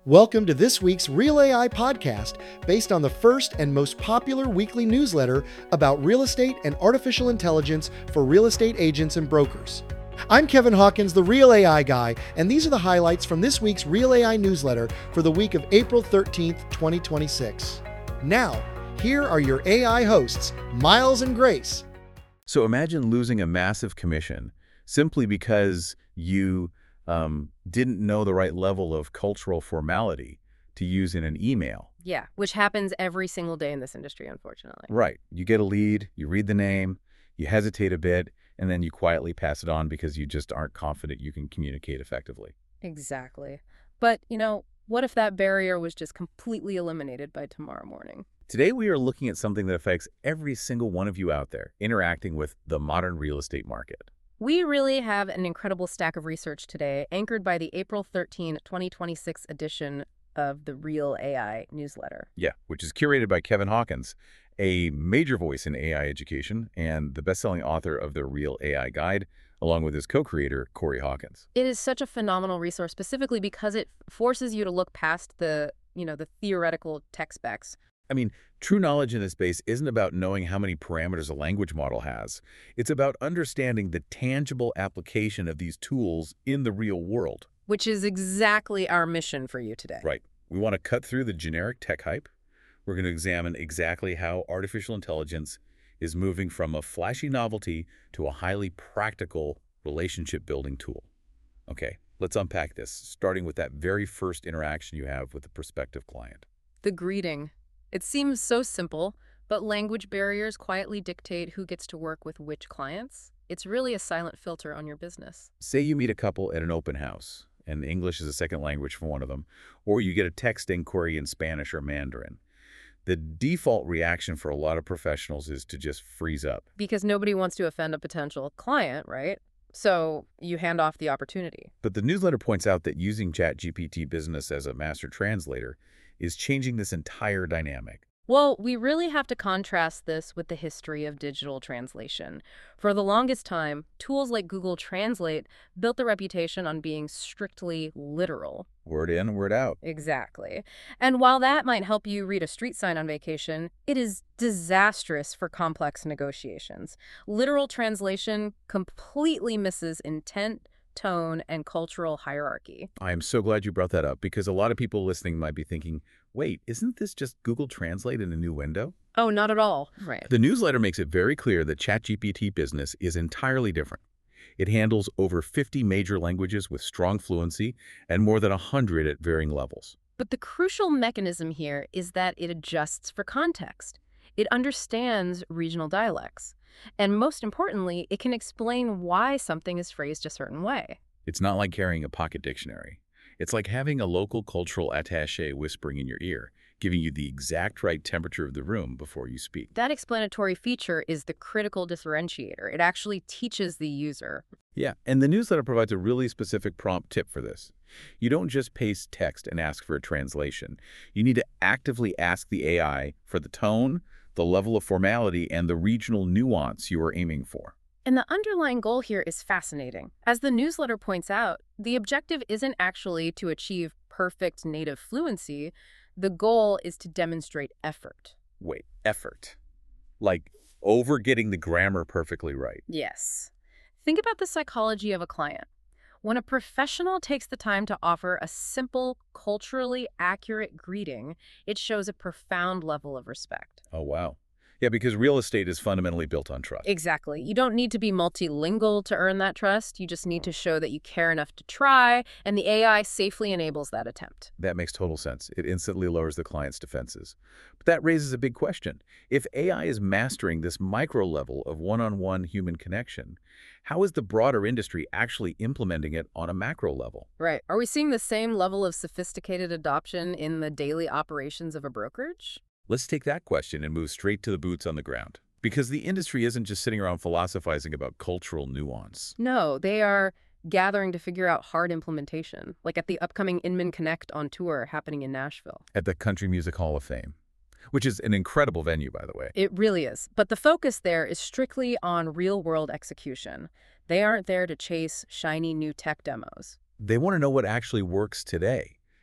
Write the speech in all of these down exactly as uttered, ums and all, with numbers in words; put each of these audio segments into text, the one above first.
Welcome to this week's Real A I podcast, based on the first and most popular weekly newsletter about real estate and artificial intelligence for real estate agents and brokers. I'm Kevin Hawkins, the Real A I guy, and these are the highlights from this week's Real A I newsletter for the week of April thirteenth, twenty twenty-six. Now, here are your A I hosts, Miles and Grace. So imagine losing a massive commission simply because you um, didn't know the right level of cultural formality to use in an email. Yeah, which happens every single day in this industry, unfortunately. Right. You get a lead, you read the name, you hesitate a bit, and then you quietly pass it on because you just aren't confident you can communicate effectively. Exactly. But, you know, what if that barrier was just completely eliminated by tomorrow morning? Today we are looking at something that affects every single one of you out there interacting with the modern real estate market. We really have an incredible stack of research today, anchored by the April thirteenth, twenty twenty-six edition of the Real A I newsletter. Yeah, which is curated by Kevin Hawkins, a major voice in A I education and the best-selling author of the Real A I Guide, along with his co-creator, Corey Hawkins. It is such a phenomenal resource, specifically because it forces you to look past the, you know, the theoretical tech specs. I mean, true knowledge in this space isn't about knowing how many parameters a language model has. It's about understanding the tangible application of these tools in the real world. Which is exactly our mission for you today. Right. We want to cut through the generic tech hype. We're going to examine exactly how artificial intelligence is moving from a flashy novelty to a highly practical relationship-building tool. Okay, let's unpack this, starting with that very first interaction you have with a prospective client. The greeting. It seems so simple, but language barriers quietly dictate who gets to work with which clients. It's really a silent filter on your business. Say you meet a couple at an open house, and English is a second language for one of them, or you get a text inquiry in Spanish or Mandarin. The default reaction for a lot of professionals is to just freeze up. Because nobody wants to offend a potential client, right? So you hand off the opportunity. But the newsletter points out that using ChatGPT Business as a master translator is changing this entire dynamic. Well, we really have to contrast this with the history of digital translation. For the longest time, tools like Google Translate built the reputation on being strictly literal. Word in, word out. Exactly. And while that might help you read a street sign on vacation, it is disastrous for complex negotiations. Literal translation completely misses intent, tone, and cultural hierarchy. I am so glad you brought that up, because a lot of people listening might be thinking, wait, isn't this just Google Translate in a new window? Oh, not at all. Right. The newsletter makes it very clear that ChatGPT Business is entirely different. It handles over fifty major languages with strong fluency and more than one hundred at varying levels. But the crucial mechanism here is that it adjusts for context. It understands regional dialects. And most importantly, it can explain why something is phrased a certain way. It's not like carrying a pocket dictionary. It's like having a local cultural attaché whispering in your ear, giving you the exact right temperature of the room before you speak. That explanatory feature is the critical differentiator. It actually teaches the user. Yeah, and the newsletter provides a really specific prompt tip for this. You don't just paste text and ask for a translation. You need to actively ask the A I for the tone, the level of formality, and the regional nuance you are aiming for. And the underlying goal here is fascinating. As the newsletter points out, the objective isn't actually to achieve perfect native fluency. The goal is to demonstrate effort. Wait, effort? Like over getting the grammar perfectly right? Yes. Think about the psychology of a client. When a professional takes the time to offer a simple, culturally accurate greeting, it shows a profound level of respect. Oh, wow. Yeah, because real estate is fundamentally built on trust. Exactly. You don't need to be multilingual to earn that trust. You just need to show that you care enough to try, and the A I safely enables that attempt. That makes total sense. It instantly lowers the client's defenses. But that raises a big question. If A I is mastering this micro level of one-on-one human connection, how is the broader industry actually implementing it on a macro level? Right. Are we seeing the same level of sophisticated adoption in the daily operations of a brokerage? Let's take that question and move straight to the boots on the ground. Because the industry isn't just sitting around philosophizing about cultural nuance. No, they are gathering to figure out hard implementation, like at the upcoming Inman Connect on tour happening in Nashville. At the Country Music Hall of Fame, which is an incredible venue, by the way. It really is. But the focus there is strictly on real-world execution. They aren't there to chase shiny new tech demos. They want to know what actually works today.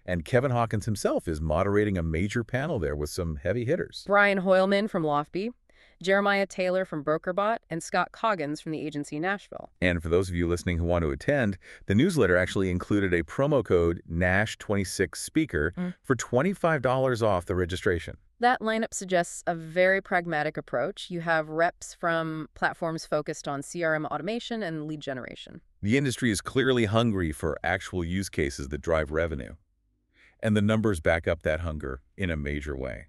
And Kevin Hawkins himself is moderating a major panel there with some heavy hitters. Brian Hoylman from Lofty, Jeremiah Taylor from BrokerBot, and Scott Coggins from the agency Nashville. And for those of you listening who want to attend, the newsletter actually included a promo code Nash twenty-six Speaker Mm. for twenty-five dollars off the registration. That lineup suggests a very pragmatic approach. You have reps from platforms focused on C R M automation and lead generation. The industry is clearly hungry for actual use cases that drive revenue. And the numbers back up that hunger in a major way.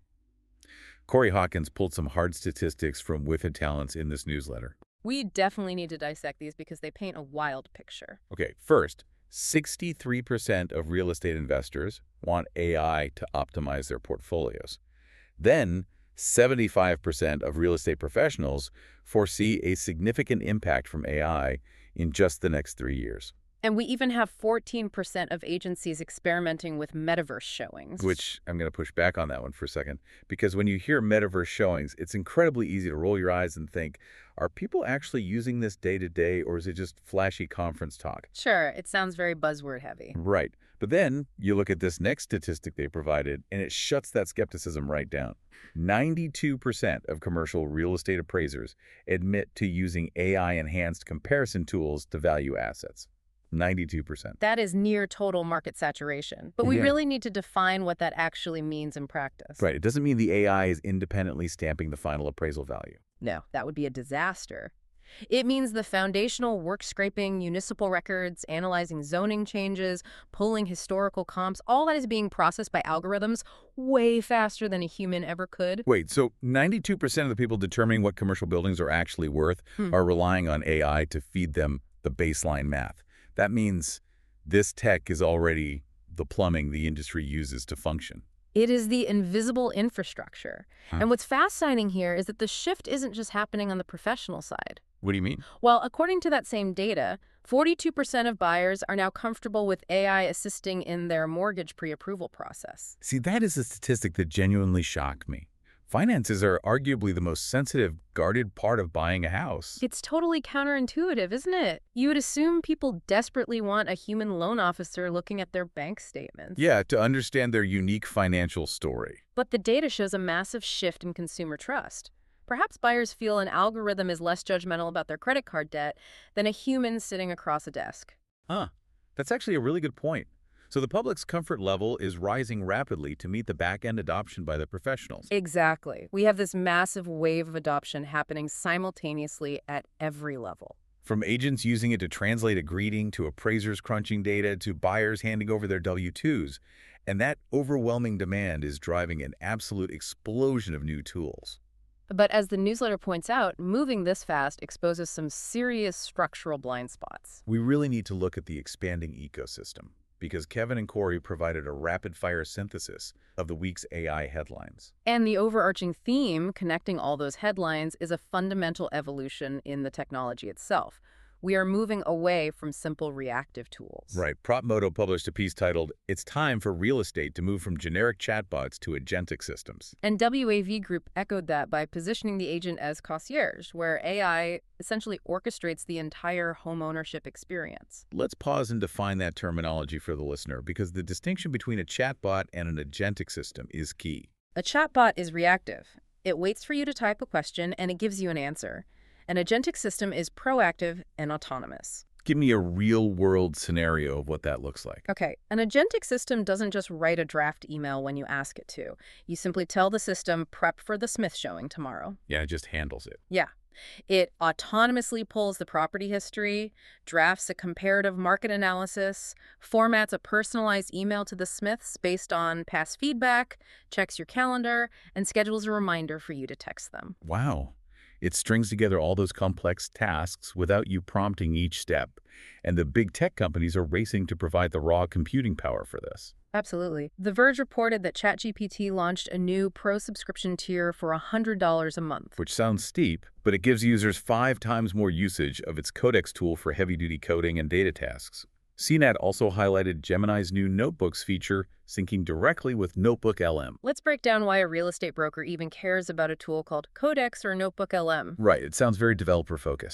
Corey Hawkins pulled some hard statistics from Wifid Talents in this newsletter. We definitely need to dissect these because they paint a wild picture. Okay, first, sixty-three percent of real estate investors want A I to optimize their portfolios. Then, seventy-five percent of real estate professionals foresee a significant impact from A I in just the next three years. And we even have fourteen percent of agencies experimenting with metaverse showings. Which I'm going to push back on that one for a second, because when you hear metaverse showings, it's incredibly easy to roll your eyes and think, are people actually using this day to day, or is it just flashy conference talk? Sure, it sounds very buzzword heavy. Right. But then you look at this next statistic they provided, and it shuts that skepticism right down. ninety-two percent of commercial real estate appraisers admit to using A I-enhanced comparison tools to value assets. ninety-two percent. That is near total market saturation. But we Yeah. really need to define what that actually means in practice. Right. It doesn't mean the A I is independently stamping the final appraisal value. No, that would be a disaster. It means the foundational work scraping municipal records, analyzing zoning changes, pulling historical comps, all that is being processed by algorithms way faster than a human ever could. Wait, so ninety-two percent of the people determining what commercial buildings are actually worth Hmm. are relying on A I to feed them the baseline math. That means this tech is already the plumbing the industry uses to function. It is the invisible infrastructure. Huh. And what's fascinating here is that the shift isn't just happening on the professional side. What do you mean? Well, according to that same data, forty-two percent of buyers are now comfortable with A I assisting in their mortgage pre-approval process. See, that is a statistic that genuinely shocked me. Finances are arguably the most sensitive, guarded part of buying a house. It's totally counterintuitive, isn't it? You would assume people desperately want a human loan officer looking at their bank statements. Yeah, to understand their unique financial story. But the data shows a massive shift in consumer trust. Perhaps buyers feel an algorithm is less judgmental about their credit card debt than a human sitting across a desk. Huh. That's actually a really good point. So the public's comfort level is rising rapidly to meet the back-end adoption by the professionals. Exactly. We have this massive wave of adoption happening simultaneously at every level. From agents using it to translate a greeting, to appraisers crunching data, to buyers handing over their W two's. And that overwhelming demand is driving an absolute explosion of new tools. But as the newsletter points out, moving this fast exposes some serious structural blind spots. We really need to look at the expanding ecosystem, because Kevin and Corey provided a rapid-fire synthesis of the week's A I headlines. And the overarching theme connecting all those headlines is a fundamental evolution in the technology itself. We are moving away from simple reactive tools. Right. PropMoto published a piece titled, "It's Time for Real Estate to Move from Generic Chatbots to Agentic Systems." And W A V Group echoed that by positioning the agent as concierge, where A I essentially orchestrates the entire homeownership experience. Let's pause and define that terminology for the listener, because the distinction between a chatbot and an agentic system is key. A chatbot is reactive. It waits for you to type a question and it gives you an answer. An agentic system is proactive and autonomous. Give me a real-world scenario of what that looks like. Okay, an agentic system doesn't just write a draft email when you ask it to. You simply tell the system, prep for the Smith showing tomorrow. Yeah, it just handles it. Yeah. It autonomously pulls the property history, drafts a comparative market analysis, formats a personalized email to the Smiths based on past feedback, checks your calendar, and schedules a reminder for you to text them. Wow. It strings together all those complex tasks without you prompting each step. And the big tech companies are racing to provide the raw computing power for this. Absolutely. The Verge reported that ChatGPT launched a new pro subscription tier for one hundred dollars a month. Which sounds steep, but it gives users five times more usage of its Codex tool for heavy-duty coding and data tasks. C NET also highlighted Gemini's new Notebooks feature, syncing directly with Notebook L M. Let's break down why a real estate broker even cares about a tool called Codex or Notebook L M. Right, it sounds very developer-focused.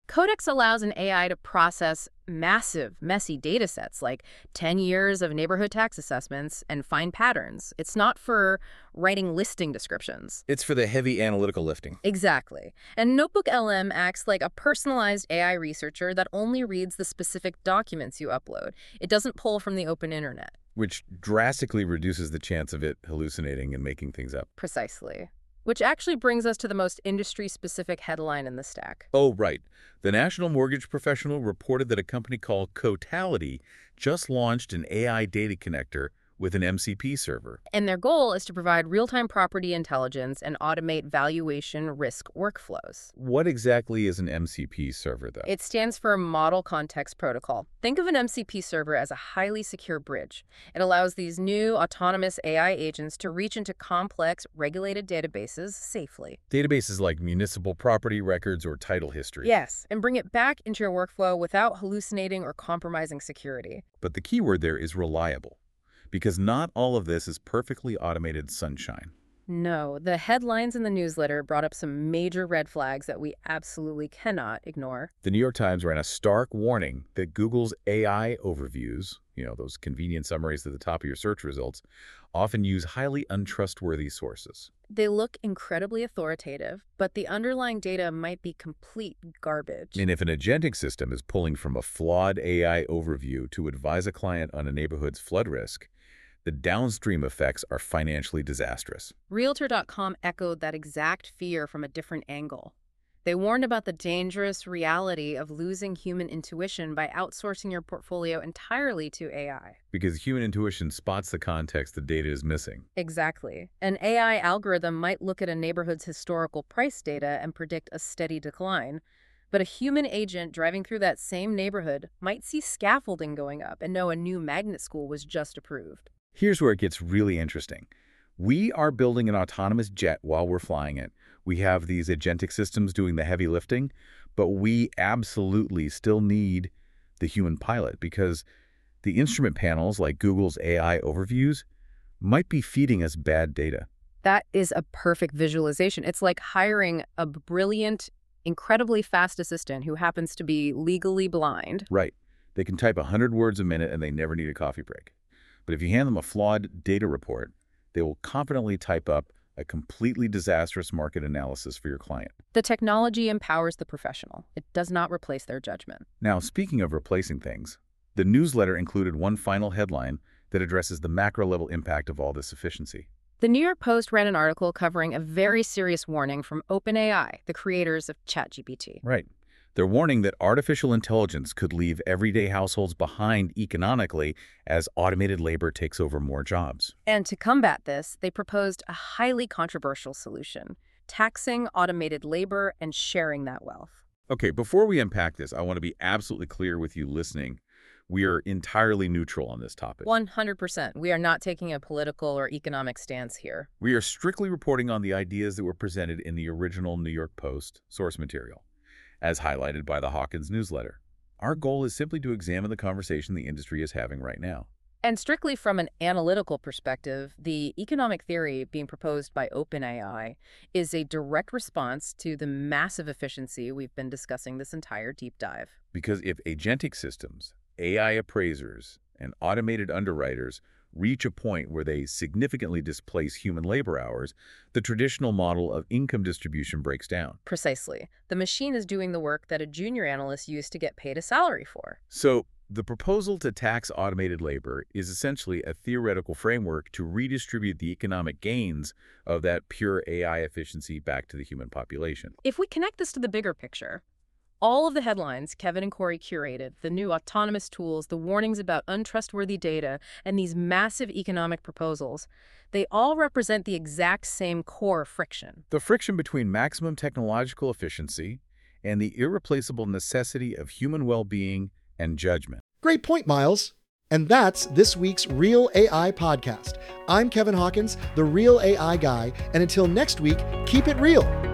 Codex allows an A I to process massive, messy data sets like ten years of neighborhood tax assessments and find patterns. It's not for writing listing descriptions. It's for the heavy analytical lifting. Exactly. And Notebook L M acts like a personalized A I researcher that only reads the specific documents you upload. It doesn't pull from the open internet. Which drastically reduces the chance of it hallucinating and making things up. Precisely. Which actually brings us to the most industry-specific headline in the stack. Oh, right. The National Mortgage Professional reported that a company called Cotality just launched an A I data connector with an M C P server. And their goal is to provide real-time property intelligence and automate valuation risk workflows. What exactly is an M C P server, though? It stands for Model Context Protocol. Think of an M C P server as a highly secure bridge. It allows these new autonomous A I agents to reach into complex, regulated databases safely. Databases like municipal property records or title history. Yes, and bring it back into your workflow without hallucinating or compromising security. But the key word there is reliable. Because not all of this is perfectly automated sunshine. No, the headlines in the newsletter brought up some major red flags that we absolutely cannot ignore. The New York Times ran a stark warning that Google's A I overviews, you know, those convenient summaries at the top of your search results, often use highly untrustworthy sources. They look incredibly authoritative, but the underlying data might be complete garbage. And if an agentic system is pulling from a flawed A I overview to advise a client on a neighborhood's flood risk, the downstream effects are financially disastrous. Realtor dot com echoed that exact fear from a different angle. They warned about the dangerous reality of losing human intuition by outsourcing your portfolio entirely to A I. Because human intuition spots the context the data is missing. Exactly. An A I algorithm might look at a neighborhood's historical price data and predict a steady decline, but a human agent driving through that same neighborhood might see scaffolding going up and know a new magnet school was just approved. Here's where it gets really interesting. We are building an autonomous jet while we're flying it. We have these agentic systems doing the heavy lifting, but we absolutely still need the human pilot because the instrument panels like Google's A I overviews might be feeding us bad data. That is a perfect visualization. It's like hiring a brilliant, incredibly fast assistant who happens to be legally blind. Right. They can type one hundred words a minute and they never need a coffee break. But if you hand them a flawed data report, they will confidently type up a completely disastrous market analysis for your client. The technology empowers the professional. It does not replace their judgment. Now, speaking of replacing things, the newsletter included one final headline that addresses the macro-level impact of all this efficiency. The New York Post ran an article covering a very serious warning from OpenAI, the creators of ChatGPT. Right. They're warning that artificial intelligence could leave everyday households behind economically as automated labor takes over more jobs. And to combat this, they proposed a highly controversial solution, taxing automated labor and sharing that wealth. Okay, before we unpack this, I want to be absolutely clear with you listening. We are entirely neutral on this topic. one hundred percent. We are not taking a political or economic stance here. We are strictly reporting on the ideas that were presented in the original New York Post source material, as highlighted by the Hawkins newsletter. Our goal is simply to examine the conversation the industry is having right now. And strictly from an analytical perspective, the economic theory being proposed by OpenAI is a direct response to the massive efficiency we've been discussing this entire deep dive. Because if agentic systems, A I appraisers, and automated underwriters reach a point where they significantly displace human labor hours, the traditional model of income distribution breaks down. Precisely. The machine is doing the work that a junior analyst used to get paid a salary for. So, the proposal to tax automated labor is essentially a theoretical framework to redistribute the economic gains of that pure A I efficiency back to the human population. If we connect this to the bigger picture, all of the headlines Kevin and Corey curated, the new autonomous tools, the warnings about untrustworthy data, and these massive economic proposals, they all represent the exact same core friction. The friction between maximum technological efficiency and the irreplaceable necessity of human well-being and judgment. Great point, Miles. And that's this week's Real A I podcast. I'm Kevin Hawkins, the Real A I guy, and until next week, keep it real.